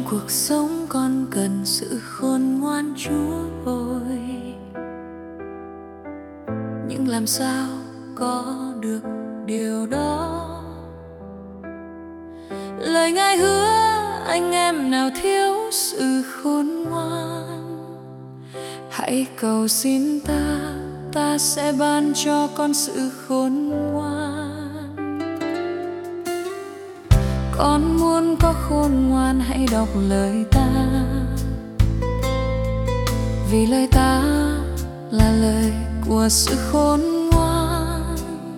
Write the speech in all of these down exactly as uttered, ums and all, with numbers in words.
cuộc sống con cần sự khôn ngoan Chúa ơi, nhưng làm sao có được điều đó? Lời Ngài hứa anh em nào thiếu sự khôn ngoan, hãy cầu xin ta, ta sẽ ban cho con sự khôn ngoan. Con muốn có khôn ngoan hãy đọc lời ta, vì lời ta là lời của sự khôn ngoan.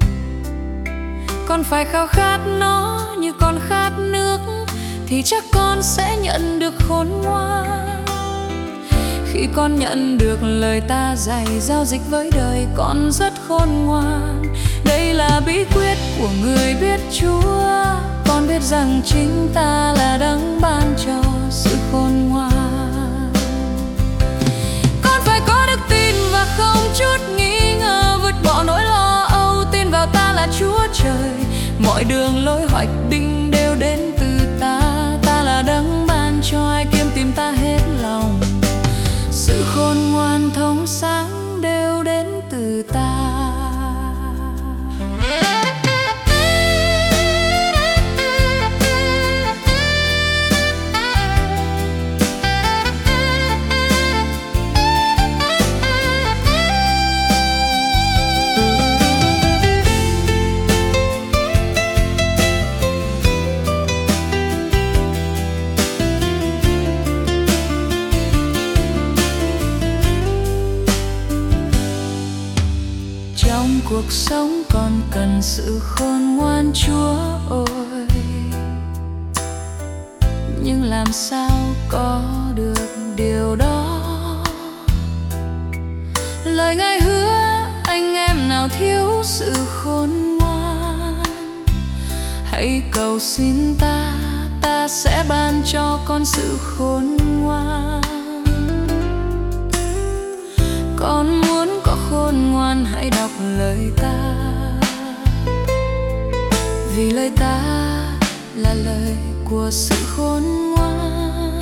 Con phải khao khát nó như con khát nước, thì chắc con sẽ nhận được khôn ngoan. Khi con nhận được lời ta dạy, giao dịch với đời con rất khôn ngoan. Đây là bí quyết của người biết Chúa, con biết rằng chính ta là đấng ban cho sự khôn ngoan. Con phải có đức tin và không chút nghi ngờ, vứt bỏ nỗi lo âu, tin vào ta là Chúa Trời. Mọi đường lối hoạch định đều đến từ ta, ta là đấng ban cho ai kiếm tìm ta hết lòng. Sự khôn ngoan thông sáng đều đến từ ta. Trong cuộc sống con cần sự khôn ngoan Chúa ơi, nhưng làm sao có được điều đó? Lời Ngài hứa anh em nào thiếu sự khôn ngoan, hãy cầu xin ta, ta sẽ ban cho con sự khôn ngoan. Con muốn có khôn ngoan hãy đọc lời ta, vì lời ta là lời của sự khôn ngoan.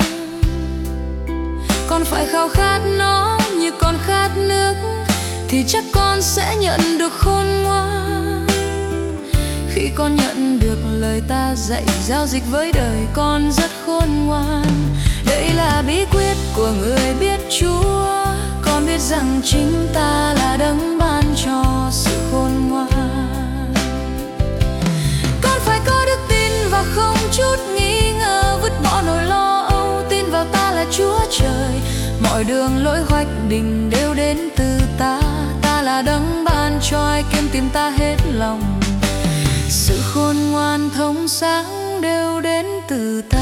Con phải khao khát nó như con khát nước, thì chắc con sẽ nhận được khôn ngoan. Khi con nhận được lời ta dạy, giao dịch với đời con rất khôn ngoan. Đây là bí quyết của người biết Chúa, con biết rằng chính ta là đấng ban cho sự khôn ngoan. Con phải có đức tin và không chút nghi ngờ, vứt bỏ nỗi lo âu, tin vào ta là Chúa Trời. Mọi đường lối hoạch định đều đến từ ta, ta là đấng ban cho ai kiếm tìm ta hết lòng. Sự khôn ngoan thông sáng đều đến từ ta.